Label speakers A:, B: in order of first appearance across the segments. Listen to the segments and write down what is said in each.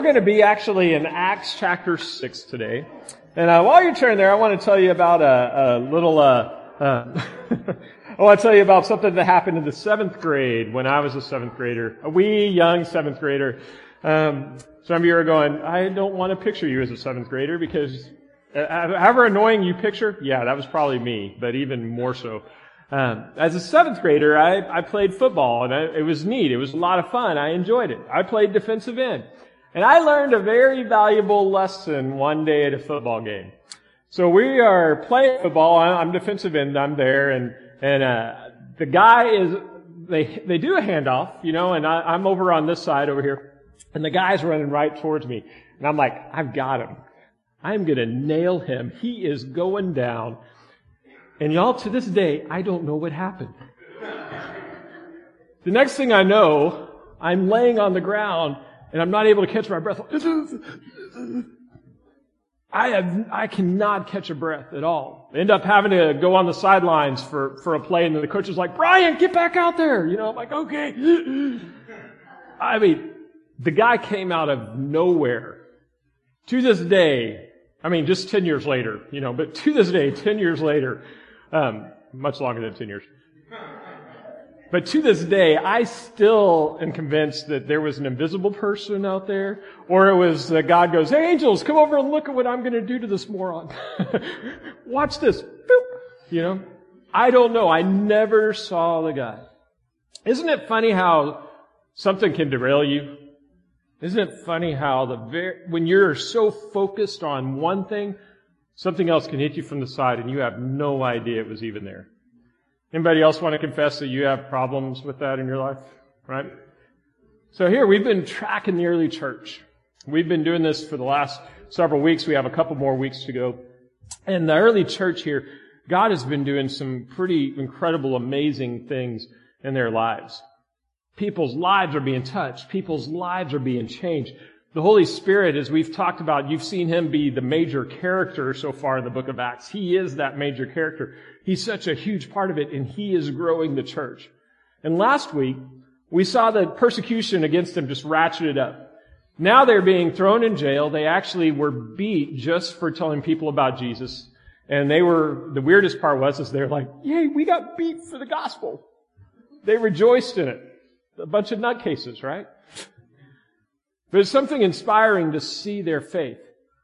A: We're going to be actually in Acts chapter 6 today. And while you're turning there, I want to tell you about I want to tell you about something that happened in the 7th grade when I was a 7th grader. A wee young 7th grader. Some of you are going, I don't want to picture you as a 7th grader because however annoying you picture, yeah, that was probably me, but even more so. As a 7th grader, I played football, and it was neat. It was a lot of fun. I enjoyed it. I played defensive end. And I learned a very valuable lesson one day at a football game. So we are playing football. I'm defensive end. I'm there, and the guy is, they do a handoff, and I'm over on this side over here, and the guy's running right towards me. And I'm like, I've got him. I'm gonna nail him. He is going down. And y'all, to this day, I don't know what happened. The next thing I know, I'm laying on the ground, and I'm not able to catch my breath. I cannot catch a breath at all. I end up having to go on the sidelines for a play, and the coach is like, Brian, get back out there. I'm like, okay. I mean, the guy came out of nowhere. To this day, just 10 years later, but to this day, 10 years later, much longer than 10 years. But to this day, I still am convinced that there was an invisible person out there, or it was God goes, hey angels, come over and look at what I'm going to do to this moron. Watch this. Boop. I don't know. I never saw the guy. Isn't it funny how something can derail you? Isn't it funny how when you're so focused on one thing, something else can hit you from the side and you have no idea it was even there? Anybody else want to confess that you have problems with that in your life? Right? So here, we've been tracking the early church. We've been doing this for the last several weeks. We have a couple more weeks to go. And the early church here, God has been doing some pretty incredible, amazing things in their lives. People's lives are being touched. People's lives are being changed. The Holy Spirit, as we've talked about, you've seen Him be the major character so far in the book of Acts. He is that major character. He's such a huge part of it, and He is growing the church. And last week, we saw the persecution against them just ratcheted up. Now they're being thrown in jail. They actually were beat just for telling people about Jesus. And the weirdest part was they're like, yay, we got beat for the gospel. They rejoiced in it. A bunch of nutcases, right? But it's something inspiring to see their faith.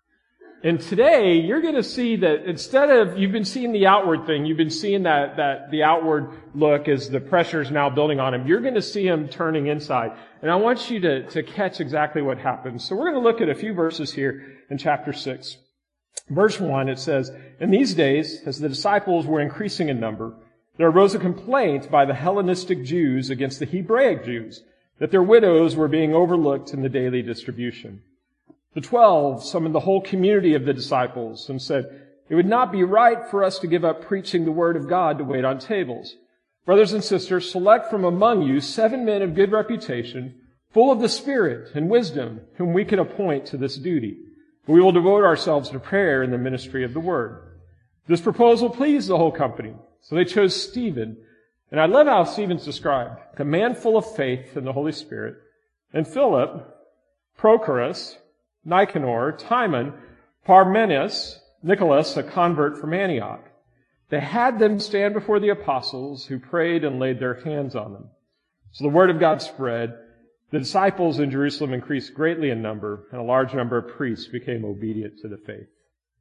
A: And today, you're going to see that instead of, you've been seeing the outward thing, you've been seeing that the outward look as the pressure is now building on him, you're going to see him turning inside. And I want you to catch exactly what happens. So we're going to look at a few verses here in chapter 6. Verse 1, it says, in these days, as the disciples were increasing in number, there arose a complaint by the Hellenistic Jews against the Hebraic Jews, that their widows were being overlooked in the daily distribution. The 12 summoned the whole community of the disciples and said, it would not be right for us to give up preaching the word of God to wait on tables. Brothers and sisters, select from among you 7 men of good reputation, full of the Spirit and wisdom, whom we can appoint to this duty. We will devote ourselves to prayer and the ministry of the word. This proposal pleased the whole company. So they chose Stephen, and I love how Stephen's described, a man full of faith in the Holy Spirit, and Philip, Prochorus, Nicanor, Timon, Parmenas, Nicholas, a convert from Antioch. They had them stand before the apostles, who prayed and laid their hands on them. So the word of God spread. The disciples in Jerusalem increased greatly in number, and a large number of priests became obedient to the faith.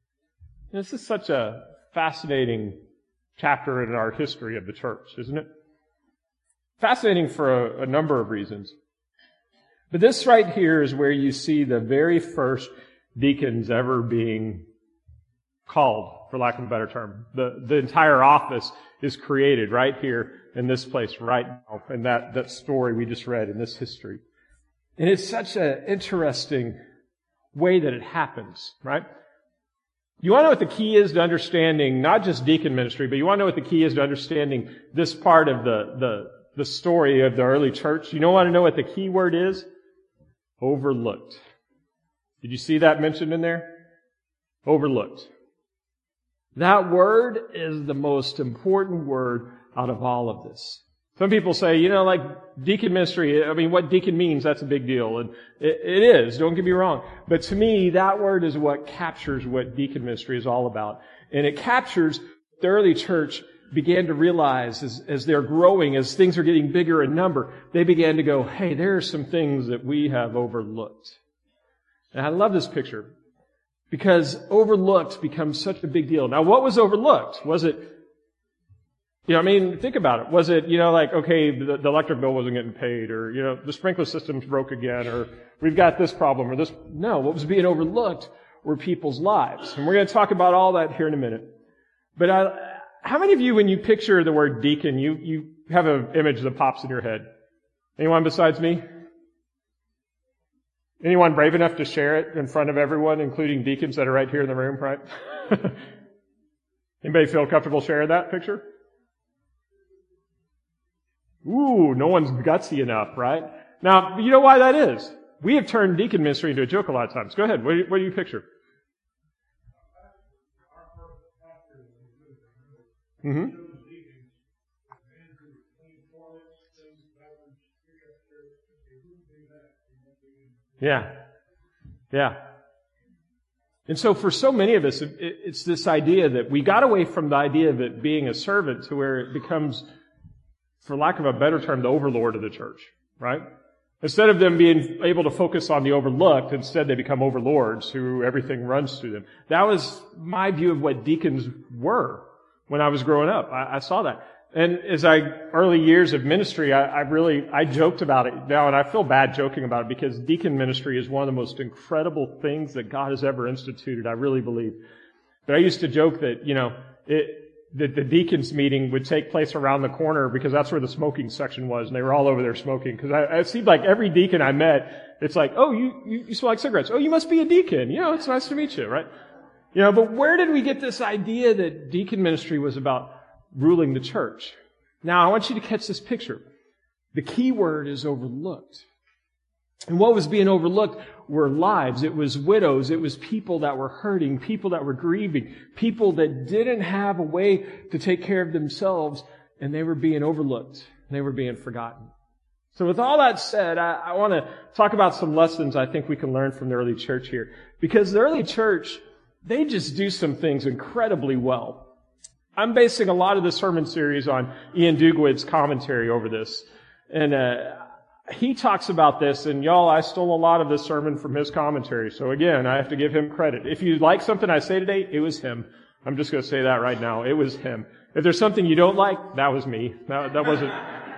A: And this is such a fascinating chapter in our history of the church, isn't it? Fascinating for a number of reasons. But this right here is where you see the very first deacons ever being called, for lack of a better term. The entire office is created right here in this place right now, in that story we just read in this history. And it's such an interesting way that it happens, right? You want to know what the key is to understanding not just deacon ministry, but you want to know what the key is to understanding this part of the story of the early church? You want to know what the key word is? Overlooked. Did you see that mentioned in there? Overlooked. That word is the most important word out of all of this. Some people say, like deacon ministry, what deacon means, that's a big deal. And it is, don't get me wrong. But to me, that word is what captures what deacon ministry is all about. And it captures the early church began to realize as they're growing, as things are getting bigger in number, they began to go, hey, there are some things that we have overlooked. And I love this picture because overlooked becomes such a big deal. Now, what was overlooked? Was it, think about it. Was it, okay, the electric bill wasn't getting paid, or, the sprinkler system's broke again, or we've got this problem, or this. No, what was being overlooked were people's lives. And we're going to talk about all that here in a minute. But how many of you, when you picture the word deacon, you have an image that pops in your head? Anyone besides me? Anyone brave enough to share it in front of everyone, including deacons that are right here in the room, right? Anybody feel comfortable sharing that picture? Ooh, no one's gutsy enough, right? Now, you know why that is? We have turned deacon ministry into a joke a lot of times. Go ahead. What do you picture? Mm-hmm. Yeah. And so for so many of us, it's this idea that we got away from the idea of it being a servant to where it becomes, for lack of a better term, the overlord of the church, right? Instead of them being able to focus on the overlooked, instead they become overlords who everything runs through them. That was my view of what deacons were when I was growing up. I saw that. And as early years of ministry, I joked about it now, and I feel bad joking about it because deacon ministry is one of the most incredible things that God has ever instituted, I really believe. But I used to joke that, that the deacons meeting would take place around the corner because that's where the smoking section was, and they were all over there smoking. Because it seemed like every deacon I met, it's like, oh, you smell like cigarettes. Oh, you must be a deacon. It's nice to meet you, right? But where did we get this idea that deacon ministry was about ruling the church? Now, I want you to catch this picture. The key word is overlooked. And what was being overlooked were lives. It was widows. It was people that were hurting, people that were grieving, people that didn't have a way to take care of themselves, and they were being overlooked. They were being forgotten. So with all that said, I want to talk about some lessons I think we can learn from the early church here. Because the early church, they just do some things incredibly well. I'm basing a lot of the sermon series on Ian Dugwood's commentary over this. And he talks about this, and y'all, I stole a lot of this sermon from his commentary. So again, I have to give him credit. If you like something I say today, it was him. I'm just going to say that right now. It was him. If there's something you don't like, that was me. That wasn't,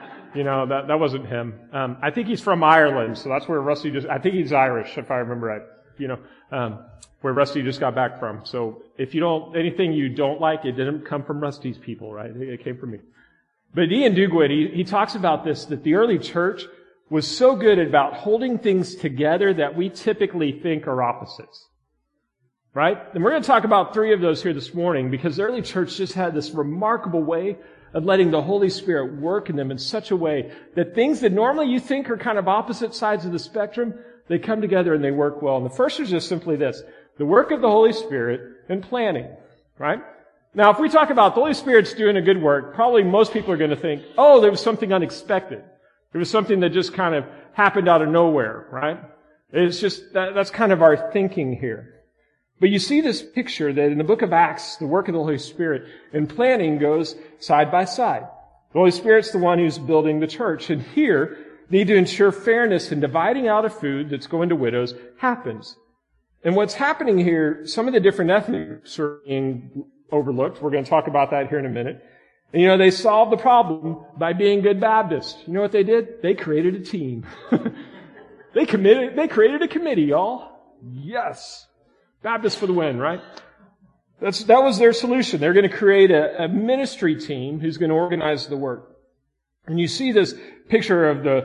A: that wasn't him. I think he's from Ireland, so that's where Rusty I think he's Irish, if I remember right. Where Rusty just got back from. So if anything you don't like, it didn't come from Rusty's people, right? It came from me. But Ian Dugwood, he talks about this, that the early church was so good about holding things together that we typically think are opposites. Right? And we're going to talk about 3 of those here this morning because the early church just had this remarkable way of letting the Holy Spirit work in them in such a way that things that normally you think are kind of opposite sides of the spectrum, they come together and they work well. And the first is just simply this: the work of the Holy Spirit and planning, right? Now, if we talk about the Holy Spirit's doing a good work, probably most people are going to think, oh, there was something unexpected. There was something that just kind of happened out of nowhere, right? It's just, that's kind of our thinking here. But you see this picture that in the book of Acts, the work of the Holy Spirit and planning goes side by side. The Holy Spirit's the one who's building the church. And here, need to ensure fairness in dividing out of food that's going to widows happens. And what's happening here, some of the different ethnics are being overlooked. We're going to talk about that here in a minute. And they solved the problem by being good Baptists. You know what they did? They created a team. They created a committee, y'all. Yes. Baptists for the win, right? That was their solution. They're going to create a ministry team who's going to organize the work. And you see this picture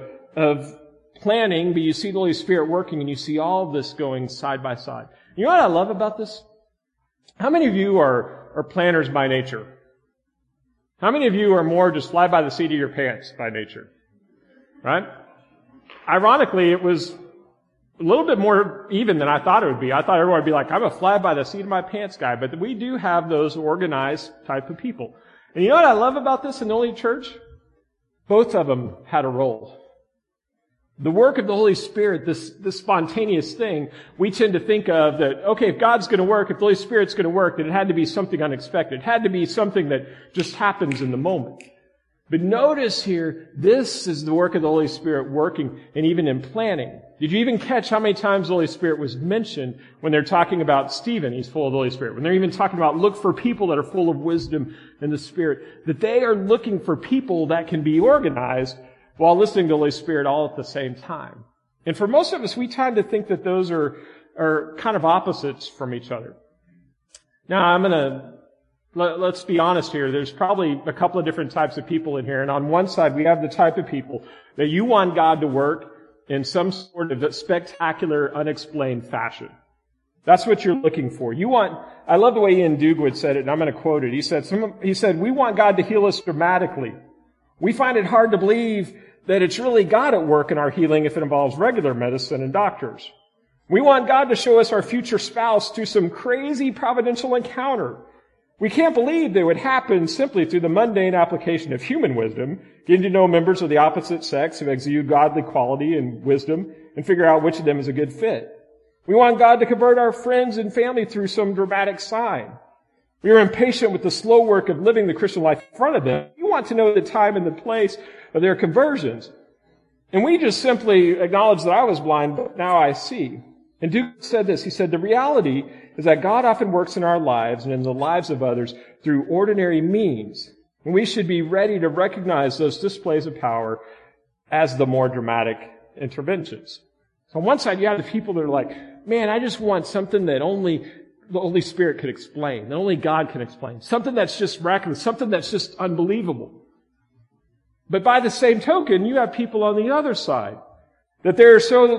A: of planning, but you see the Holy Spirit working, and you see all of this going side by side. You know what I love about this? How many of you are planners by nature? How many of you are more just fly by the seat of your pants by nature? Right? Ironically, it was a little bit more even than I thought it would be. I thought everyone would be like, I'm a fly by the seat of my pants guy, but we do have those organized type of people. And you know what I love about this in the early church? Both of them had a role. The work of the Holy Spirit, this spontaneous thing, we tend to think of that, okay, if God's going to work, if the Holy Spirit's going to work, then it had to be something unexpected. It had to be something that just happens in the moment. But notice here, this is the work of the Holy Spirit working and even in planning. Did you even catch how many times the Holy Spirit was mentioned when they're talking about Stephen? He's full of the Holy Spirit. When they're even talking about look for people that are full of wisdom and the Spirit, that they are looking for people that can be organized while listening to the Holy Spirit all at the same time. And for most of us, we tend to think that those are kind of opposites from each other. Now, let's be honest here. There's probably a couple of different types of people in here. And on one side, we have the type of people that you want God to work in some sort of spectacular, unexplained fashion. That's what you're looking for. I love the way Ian Dugwood said it, and I'm going to quote it. He said, we want God to heal us dramatically. We find it hard to believe that it's really God at work in our healing if it involves regular medicine and doctors. We want God to show us our future spouse through some crazy providential encounter. We can't believe that it would happen simply through the mundane application of human wisdom, getting to know members of the opposite sex who exude godly quality and wisdom and figure out which of them is a good fit. We want God to convert our friends and family through some dramatic sign. We are impatient with the slow work of living the Christian life in front of them. We want to know the time and the place of their conversions. And we just simply acknowledge that I was blind, but now I see. And Duke said this. He said, the reality is that God often works in our lives and in the lives of others through ordinary means. And we should be ready to recognize those displays of power as the more dramatic interventions. So on one side, you have the people that are like, man, I just want something that only the Holy Spirit could explain, that only God can explain. Something that's just miraculous, something that's just unbelievable. But by the same token, you have people on the other side. That there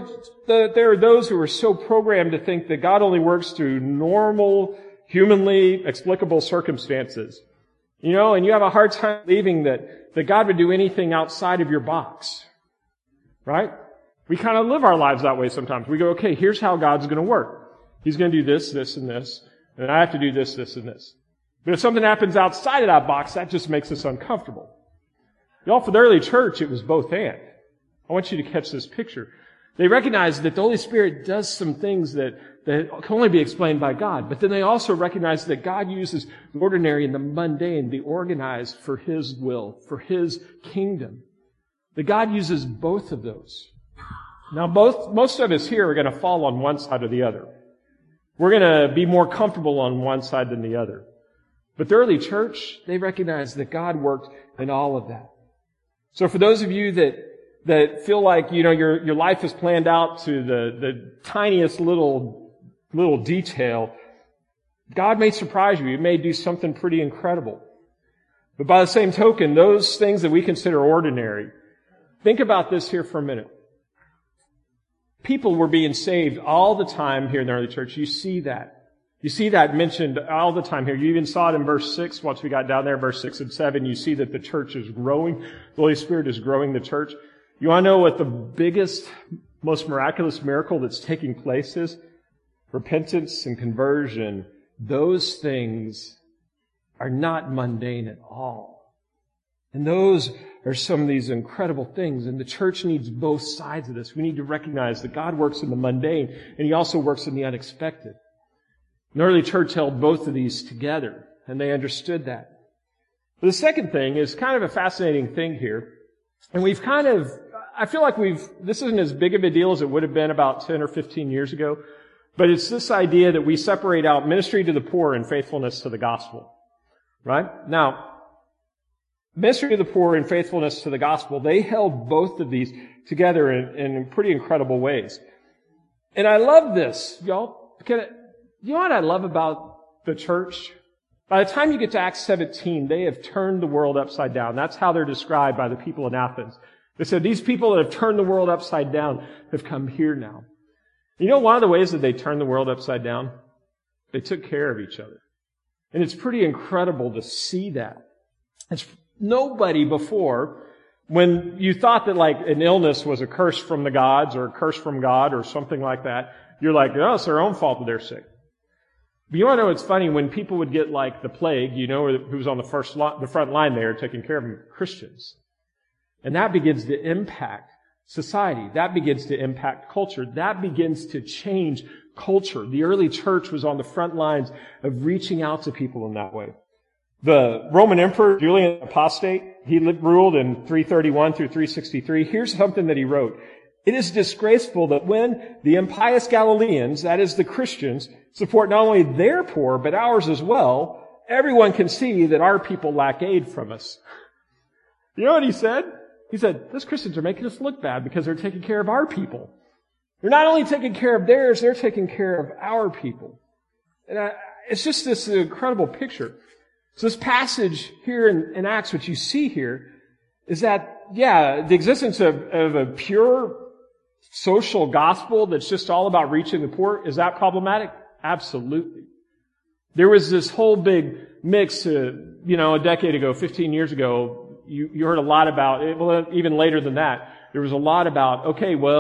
A: are those who are so programmed to think that God only works through normal, humanly explicable circumstances. And you have a hard time believing that God would do anything outside of your box. Right? We kind of live our lives that way sometimes. We go, okay, here's how God's going to work. He's going to do this, this, and this. And I have to do this, this, and this. But if something happens outside of that box, that just makes us uncomfortable. Y'all, for the early church, it was both and. I want you to catch this picture. They recognize that the Holy Spirit does some things that can only be explained by God. But then they also recognize that God uses the ordinary and the mundane, the organized for His will, for His kingdom. That God uses both of those. Now, most of us here are going to fall on one side or the other. We're going to be more comfortable on one side than the other. But the early church, they recognized that God worked in all of that. So for those of you that feel like, your life is planned out to the tiniest little detail, God may surprise you. He may do something pretty incredible. But by the same token, those things that we consider ordinary, think about this here for a minute. People were being saved all the time here in the early church. You see that. You see that mentioned all the time here. You even saw it in verse 6. Once we got down there, verse 6 and 7, you see that the church is growing. The Holy Spirit is growing the church. You want to know what the biggest, most miraculous miracle that's taking place is? Repentance and conversion. Those things are not mundane at all. And those are some of these incredible things. And the church needs both sides of this. We need to recognize that God works in the mundane, and He also works in the unexpected. The early church held both of these together, and they understood that. But the second thing is kind of a fascinating thing here. And I feel like this isn't as big of a deal as it would have been about 10 or 15 years ago, but it's this idea that we separate out ministry to the poor and faithfulness to the gospel. Right? Now, ministry to the poor and faithfulness to the gospel, they held both of these together in pretty incredible ways. And I love this, y'all. You know what I love about the church? By the time you get to Acts 17, they have turned the world upside down. That's how they're described by the people in Athens. They said, these people that have turned the world upside down have come here now. You know one of the ways that they turned the world upside down? They took care of each other. And it's pretty incredible to see that. It's nobody before, when you thought that like an illness was a curse from the gods or a curse from God or something like that, you're like, oh, it's their own fault that they're sick. But you want to know what's funny? When people would get like the plague, who was on the front line there taking care of them? Christians. And that begins to impact society. That begins to impact culture. That begins to change culture. The early church was on the front lines of reaching out to people in that way. The Roman Emperor, Julian the Apostate, he ruled in 331 through 363. Here's something that he wrote. It is disgraceful that when the impious Galileans, that is the Christians, support not only their poor, but ours as well, everyone can see that our people lack aid from us. You know what he said? He said, those Christians are making us look bad because they're taking care of our people. They're not only taking care of theirs, they're taking care of our people. And it's just this incredible picture. So this passage here in Acts, what you see here, is that, the existence of a pure social gospel that's just all about reaching the poor, is that problematic? Absolutely. There was this whole big mix, a decade ago, 15 years ago, you heard a lot about, well, even later than that, there was a lot about,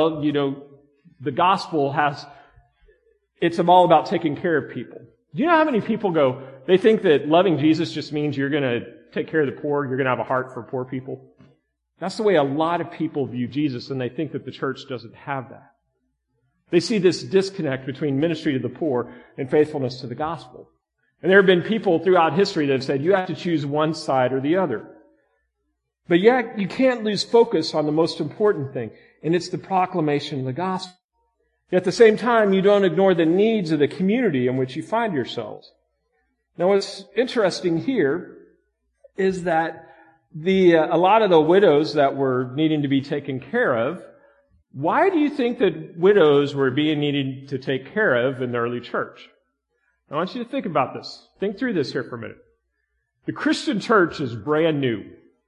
A: the gospel it's all about taking care of people. Do you know how many people they think that loving Jesus just means you're going to take care of the poor, you're going to have a heart for poor people? That's the way a lot of people view Jesus, and they think that the church doesn't have that. They see this disconnect between ministry to the poor and faithfulness to the gospel. And there have been people throughout history that have said, you have to choose one side or the other. But yet, you can't lose focus on the most important thing, and it's the proclamation of the gospel. Yet at the same time, you don't ignore the needs of the community in which you find yourselves. Now, what's interesting here is that a lot of the widows that were needing to be taken care of, why do you think that widows were being needed to take care of in the early church? I want you to think about this. Think through this here for a minute. The Christian church is brand new.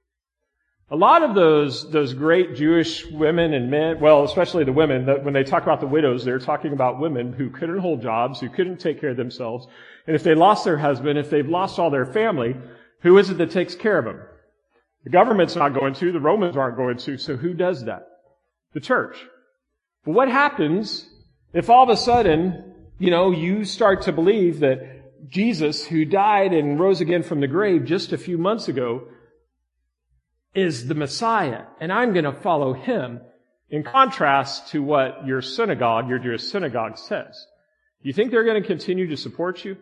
A: A lot of those great Jewish women and men, well, especially the women, when they talk about the widows, they're talking about women who couldn't hold jobs, who couldn't take care of themselves. And if they lost their husband, if they've lost all their family, who is it that takes care of them? The government's not going to, the Romans aren't going to, so who does that? The church. But what happens if all of a sudden, you start to believe that Jesus, who died and rose again from the grave just a few months ago, is the Messiah, and I'm going to follow him, in contrast to what your Jewish synagogue says? Do you think they're going to continue to support you?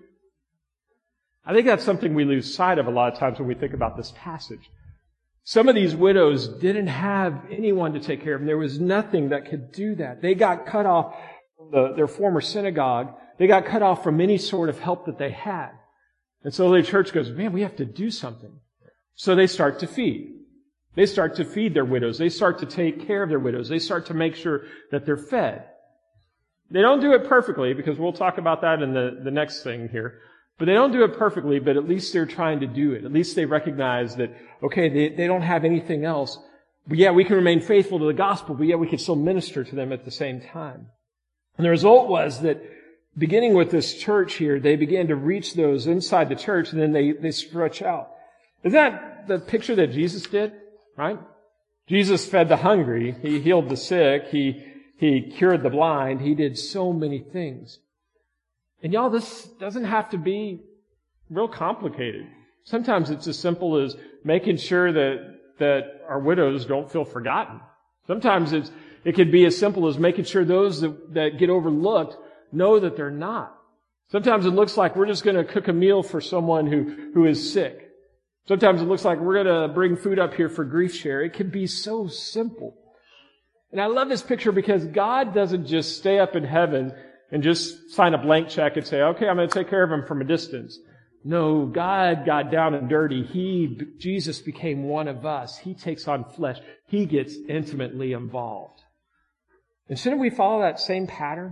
A: I think that's something we lose sight of a lot of times when we think about this passage. Some of these widows didn't have anyone to take care of them. There was nothing that could do that. They got cut off from their former synagogue. They got cut off from any sort of help that they had. And so the church goes, man, we have to do something. So they start to feed. They start to feed their widows. They start to take care of their widows. They start to make sure that they're fed. They don't do it perfectly, because we'll talk about that in the next thing here. But they don't do it perfectly, but at least they're trying to do it. At least they recognize that, okay, they don't have anything else. But we can remain faithful to the gospel, but we can still minister to them at the same time. And the result was that, beginning with this church here, they began to reach those inside the church, and then they stretch out. Isn't that the picture that Jesus did? Right? Jesus fed the hungry. He healed the sick. He cured the blind. He did so many things. And y'all, this doesn't have to be real complicated. Sometimes it's as simple as making sure that our widows don't feel forgotten. Sometimes it could be as simple as making sure those that get overlooked know that they're not. Sometimes it looks like we're just going to cook a meal for someone who is sick. Sometimes it looks like we're going to bring food up here for grief share. It can be so simple. And I love this picture because God doesn't just stay up in heaven and just sign a blank check and say, okay, I'm going to take care of him from a distance. No, God got down and dirty. Jesus became one of us. He takes on flesh. He gets intimately involved. And shouldn't we follow that same pattern?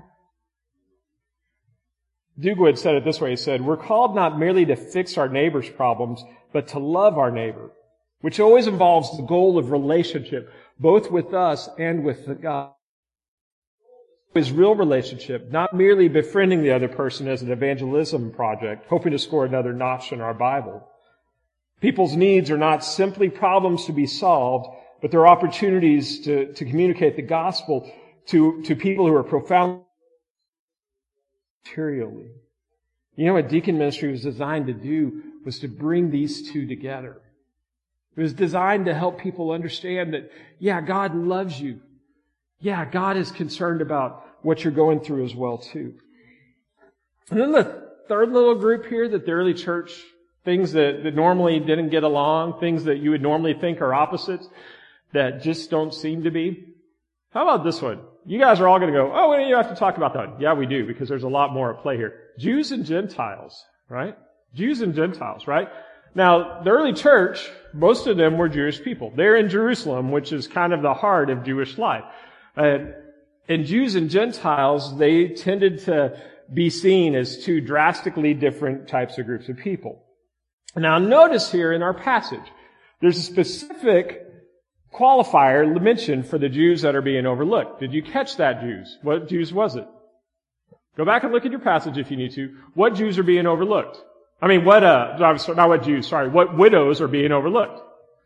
A: Dugwood said it this way. He said, we're called not merely to fix our neighbor's problems, but to love our neighbor, which always involves the goal of relationship, both with us and with God. Is real relationship, not merely befriending the other person as an evangelism project, hoping to score another notch in our Bible. People's needs are not simply problems to be solved, but they're opportunities to communicate the gospel to people who are profoundly materially. You know what deacon ministry was designed to do was to bring these two together. It was designed to help people understand that, yeah, God loves you. Yeah, God is concerned about what you're going through as well, too. And then the third little group here that the early church, things that normally didn't get along, things that you would normally think are opposites, that just don't seem to be. How about this one? You guys are all going to go, oh, we don't have to talk about that. Yeah, we do, because there's a lot more at play here. Jews and Gentiles, right? Jews and Gentiles, right? Now, the early church, most of them were Jewish people. They're in Jerusalem, which is kind of the heart of Jewish life. And Jews and Gentiles, they tended to be seen as two drastically different types of groups of people. Now, notice here in our passage, there's a specific qualifier mentioned for the Jews that are being overlooked. Did you catch that, Jews? What Jews was it? Go back and look at your passage if you need to. What Jews are being overlooked? Not what Jews, sorry. What widows are being overlooked?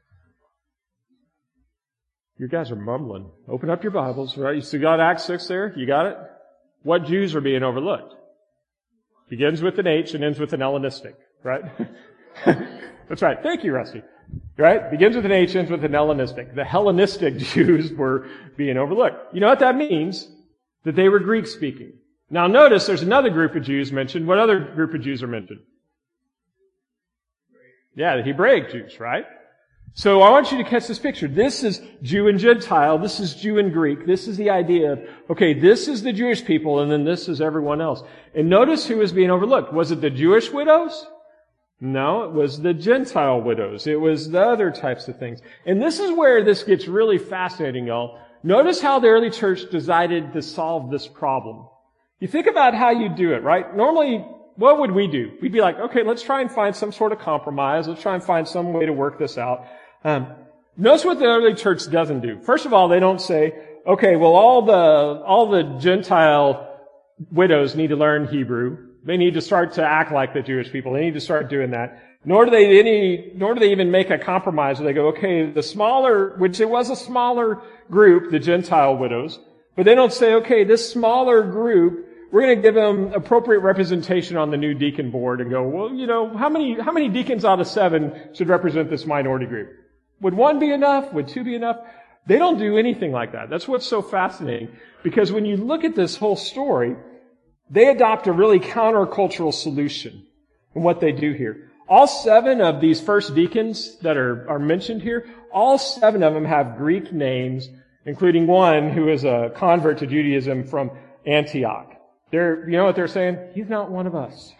A: You guys are mumbling. Open up your Bibles, right? You still got Acts 6 there? You got it? What Jews are being overlooked? Begins with an H and ends with an Hellenistic, right? That's right. Thank you, Rusty. Right? Begins with an H, ends with an Hellenistic. The Hellenistic Jews were being overlooked. You know what that means? That they were Greek speaking. Now notice there's another group of Jews mentioned. What other group of Jews are mentioned? Yeah, the Hebraic Jews, right? So I want you to catch this picture. This is Jew and Gentile. This is Jew and Greek. This is the idea of, okay, this is the Jewish people, and then this is everyone else. And notice who was being overlooked. Was it the Jewish widows? No, it was the Gentile widows. It was the other types of things. And this is where this gets really fascinating, y'all. Notice how the early church decided to solve this problem. You think about how you do it, right? Normally, what would we do? We'd be like, okay, let's try and find some sort of compromise. Let's try and find some way to work this out. Notice what the early church doesn't do. First of all, they don't say, okay, well, all the Gentile widows need to learn Hebrew. They need to start to act like the Jewish people. They need to start doing that. Nor do they even make a compromise where they go, okay, which it was a smaller group, the Gentile widows, but they don't say, okay, this smaller group, we're going to give them appropriate representation on the new deacon board and go, well, how many deacons out of 7 should represent this minority group? Would 1 be enough? Would 2 be enough? They don't do anything like that. That's what's so fascinating. Because when you look at this whole story, they adopt a really countercultural solution in what they do here. All 7 of these first deacons that are mentioned here, all 7 of them have Greek names, including one who is a convert to Judaism from Antioch. You know what they're saying? He's not one of us.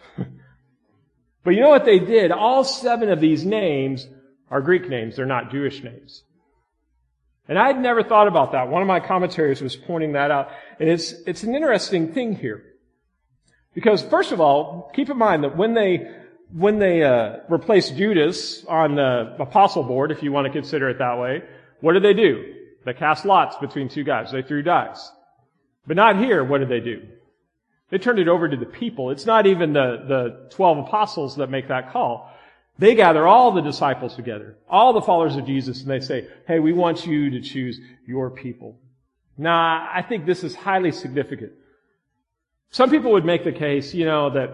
A: But you know what they did? All 7 of these names are Greek names. They're not Jewish names. And I'd never thought about that. One of my commentaries was pointing that out. And it's an interesting thing here. Because first of all, keep in mind that when they replaced Judas on the apostle board, if you want to consider it that way, what did they do? They cast lots between 2 guys. They threw dice. But not here. What did they do? They turned it over to the people. It's not even the 12 apostles that make that call. They gather all the disciples together, all the followers of Jesus, and they say, hey, we want you to choose your people. Now, I think this is highly significant. Some people would make the case, that,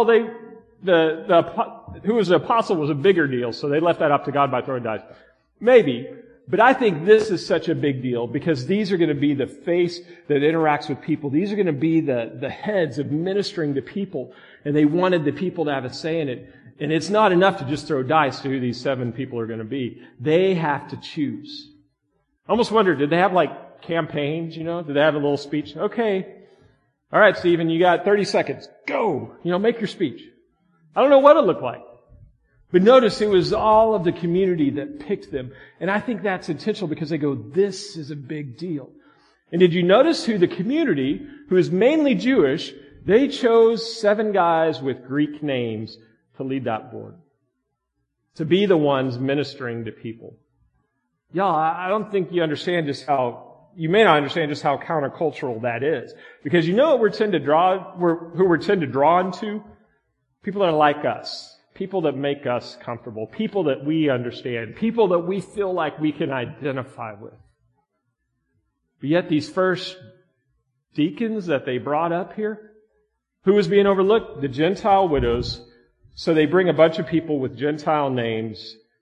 A: who was the apostle was a bigger deal, so they left that up to God by throwing dice. Maybe. But I think this is such a big deal because these are going to be the face that interacts with people. These are going to be the heads of ministering to people. And they wanted the people to have a say in it. And it's not enough to just throw dice to who these 7 people are going to be. They have to choose. I almost wonder, did they have campaigns, Did they have a little speech? Okay. All right, Stephen, you got 30 seconds. Go! Make your speech. I don't know what it looked like. But notice it was all of the community that picked them. And I think that's intentional because they go, this is a big deal. And did you notice who the community, who is mainly Jewish, they chose 7 guys with Greek names to lead that board. To be the ones ministering to people. Y'all, I don't think you understand you may not understand just how countercultural that is. Because you know what who we tend to draw into? People that are like us. People that make us comfortable. People that we understand. People that we feel like we can identify with. But yet these first deacons that they brought up here, who was being overlooked? The Gentile widows. So they bring a bunch of people with Gentile names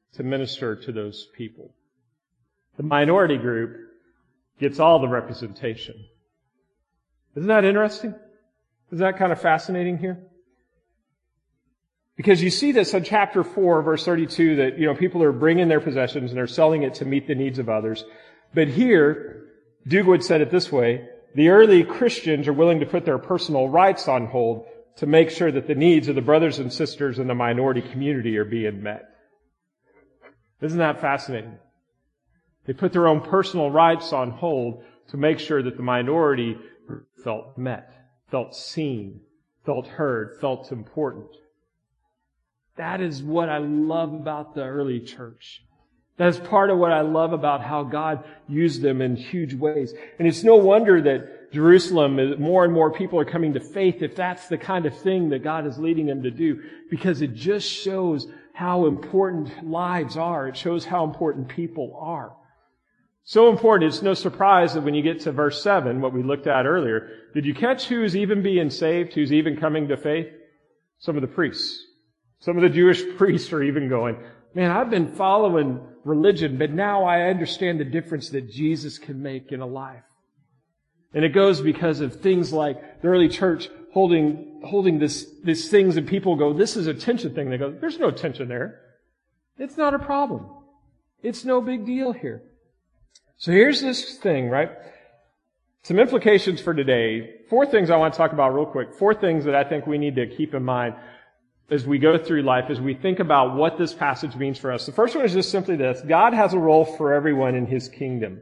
A: to minister to those people. The minority group gets all the representation. Isn't that interesting? Isn't that kind of fascinating here? Because you see this in chapter 4, verse 32, that, people are bringing their possessions and they're selling it to meet the needs of others. But here, Dugwood said it this way, the early Christians are willing to put their personal rights on hold to make sure that the needs of the brothers and sisters in the minority community are being met. Isn't that fascinating? They put their own personal rights on hold to make sure that the minority felt met, felt seen, felt heard, felt important. That is what I love about the early church. That is part of what I love about how God used them in huge ways. And it's no wonder that Jerusalem, more and more people are coming to faith if that's the kind of thing that God is leading them to do, because it just shows how important lives are. It shows how important people are. So important, it's no surprise that when you get to verse 7, what we looked at earlier, did you catch who's even being saved, who's even coming to faith? Some of the priests. Some of the Jewish priests are even going, man, I've been following religion, but now I understand the difference that Jesus can make in a life. And it goes because of things like the early church holding these things, and people go, this is a tension thing. They go, there's no tension there. It's not a problem. It's no big deal here. So here's this thing, right? Some implications for today. 4 things I want to talk about real quick. 4 things that I think we need to keep in mind as we go through life, as we think about what this passage means for us. The first one is just simply this. God has a role for everyone in His kingdom.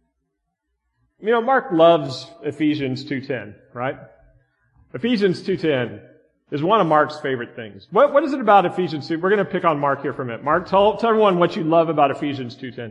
A: Mark loves Ephesians 2:10, right? Ephesians 2:10 is one of Mark's favorite things. What is it about Ephesians 2? We're going to pick on Mark here for a minute. Mark, tell everyone what you love about Ephesians 2:10.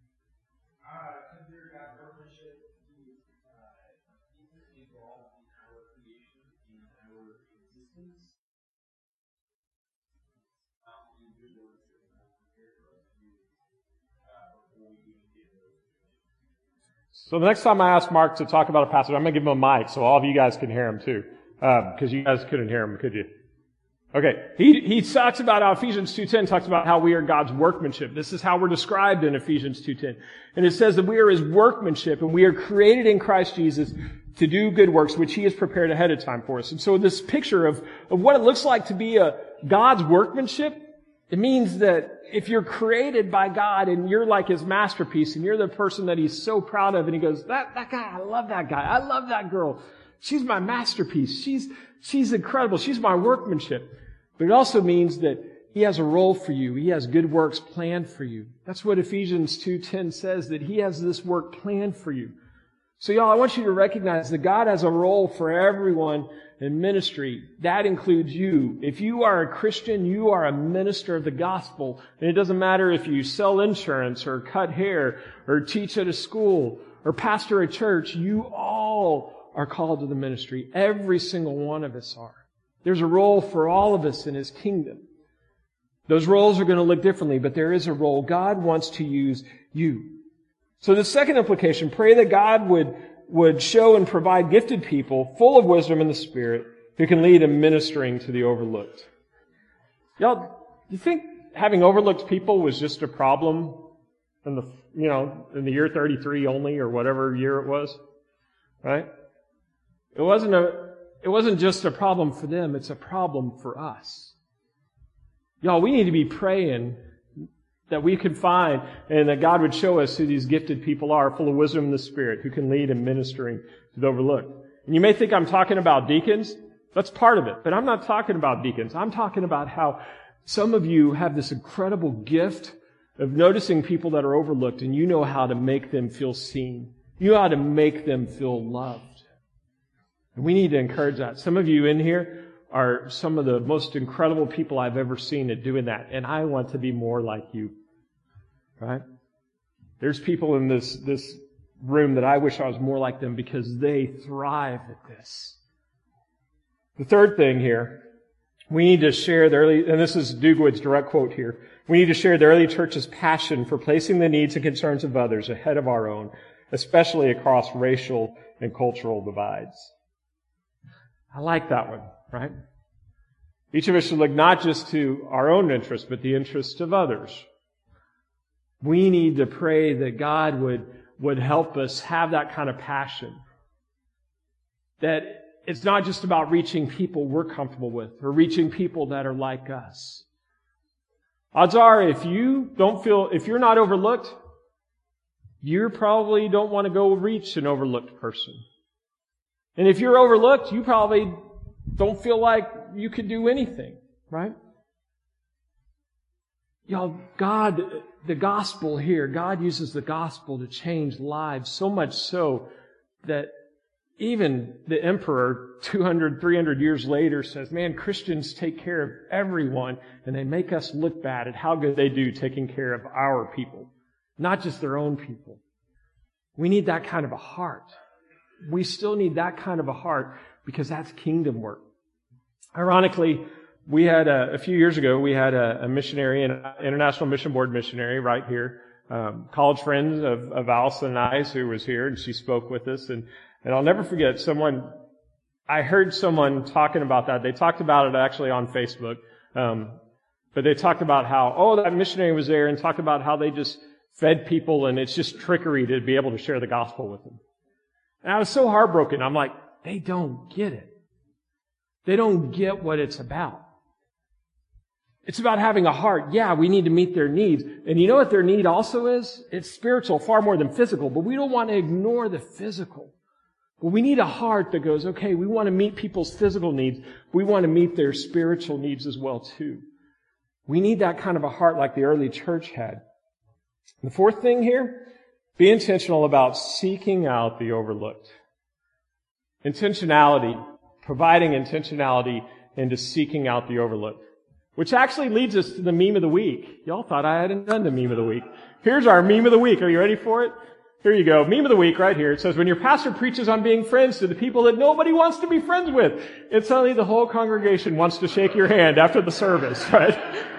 A: So the next time I ask Mark to talk about a passage, I'm going to give him a mic so all of you guys can hear him too. Because you guys couldn't hear him, could you? Okay. He talks about how Ephesians 2:10 talks about how we are God's workmanship. This is how we're described in Ephesians 2:10. And it says that we are His workmanship and we are created in Christ Jesus to do good works, which He has prepared ahead of time for us. And so this picture of what it looks like to be God's workmanship, it means that if you're created by God and you're like His masterpiece and you're the person that He's so proud of, and He goes, that guy, I love that guy. I love that girl. She's my masterpiece. She's incredible. She's my workmanship. But it also means that He has a role for you. He has good works planned for you. That's what Ephesians 2:10 says, that He has this work planned for you. So y'all, I want you to recognize that God has a role for everyone in ministry. That includes you. If you are a Christian, you are a minister of the gospel. And it doesn't matter if you sell insurance or cut hair or teach at a school or pastor a church. You all are called to the ministry. Every single one of us are. There's a role for all of us in His kingdom. Those roles are going to look differently, but there is a role. God wants to use you. So the second implication, pray that God would show and provide gifted people full of wisdom in the Spirit who can lead in ministering to the overlooked. Y'all, do you think having overlooked people was just a problem in the year 33 only, or whatever year it was? Right? It wasn't just a problem for them, it's a problem for us. Y'all, we need to be praying that we could find and that God would show us who these gifted people are, full of wisdom in the Spirit, who can lead in ministering to the overlooked. And you may think I'm talking about deacons. That's part of it. But I'm not talking about deacons. I'm talking about how some of you have this incredible gift of noticing people that are overlooked, and you know how to make them feel seen. You know how to make them feel loved. And we need to encourage that. Some of you in here are some of the most incredible people I've ever seen at doing that. And I want to be more like you. Right? There's people in this room that I wish I was more like them because they thrive at this. The third thing here, we need to share the early, and this is Dugwood's direct quote here, we need to share the early church's passion for placing the needs and concerns of others ahead of our own, especially across racial and cultural divides. I like that one, right? Each of us should look not just to our own interests, but the interests of others. We need to pray that God would help us have that kind of passion. That it's not just about reaching people we're comfortable with or reaching people that are like us. Odds are, if you're not overlooked, you probably don't want to go reach an overlooked person. And if you're overlooked, you probably don't feel like you could do anything, right? Y'all, the gospel here, God uses the gospel to change lives so much so that even the emperor 200, 300 years later says, man, Christians take care of everyone and they make us look bad at how good they do taking care of our people, not just their own people. We need that kind of a heart. We still need that kind of a heart because that's kingdom work. Ironically, we had a few years ago, we had a missionary, an International Mission Board missionary right here, college friend of Allison and I, who was here, and she spoke with us. And I'll never forget I heard someone talking about that. They talked about it actually on Facebook. But they talked about how, that missionary was there and talked about how they just fed people and it's just trickery to be able to share the gospel with them. And I was so heartbroken. I'm like, they don't get it. They don't get what it's about. It's about having a heart. Yeah, we need to meet their needs. And you know what their need also is? It's spiritual, far more than physical. But we don't want to ignore the physical. But we need a heart that goes, okay, we want to meet people's physical needs. We want to meet their spiritual needs as well, too. We need that kind of a heart like the early church had. The fourth thing here, be intentional about seeking out the overlooked. Intentionality, providing intentionality into seeking out the overlooked. Which actually leads us to the meme of the week. Y'all thought I hadn't done the meme of the week. Here's our meme of the week. Are you ready for it? Here you go. Meme of the week right here. It says, when your pastor preaches on being friends to the people that nobody wants to be friends with, and suddenly the whole congregation wants to shake your hand after the service, right?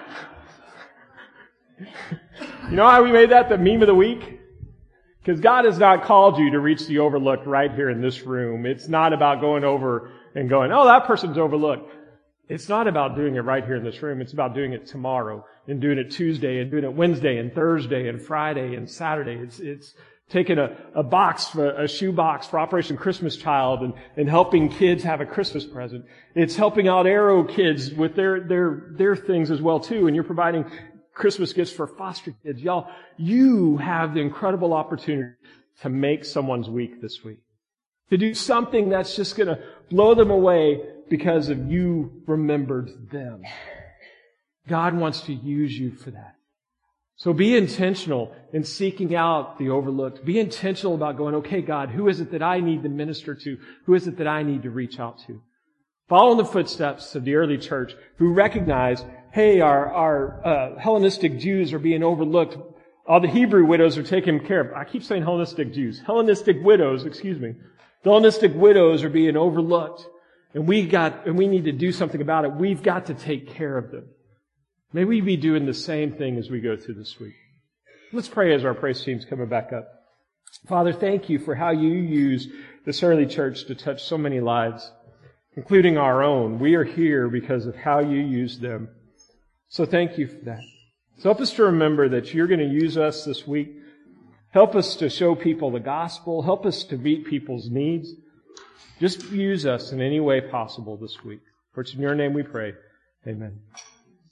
A: You know how we made that the meme of the week? Because God has not called you to reach the overlooked right here in this room. It's not about going over and going, that person's overlooked. It's not about doing it right here in this room. It's about doing it tomorrow and doing it Tuesday and doing it Wednesday and Thursday and Friday and Saturday. It's taking a shoe box for Operation Christmas Child and helping kids have a Christmas present. It's helping out Arrow kids with their things as well too. And you're providing Christmas gifts for foster kids. Y'all, you have the incredible opportunity to make someone's week this week. To do something that's just going to blow them away because of you remembered them. God wants to use you for that. So be intentional in seeking out the overlooked. Be intentional about going, okay, God, who is it that I need to minister to? Who is it that I need to reach out to? Follow in the footsteps of the early church who recognized, hey, our Hellenistic Jews are being overlooked. All the Hebrew widows are taken care of. I keep saying Hellenistic Jews. Hellenistic widows, excuse me. The Hellenistic widows are being overlooked. And we need to do something about it. We've got to take care of them. May we be doing the same thing as we go through this week. Let's pray as our praise team's coming back up. Father, thank you for how you use this early church to touch so many lives, including our own. We are here because of how you used them. So thank you for that. So help us to remember that you're going to use us this week. Help us to show people the gospel. Help us to meet people's needs. Just use us in any way possible this week. For it's in your name we pray. Amen.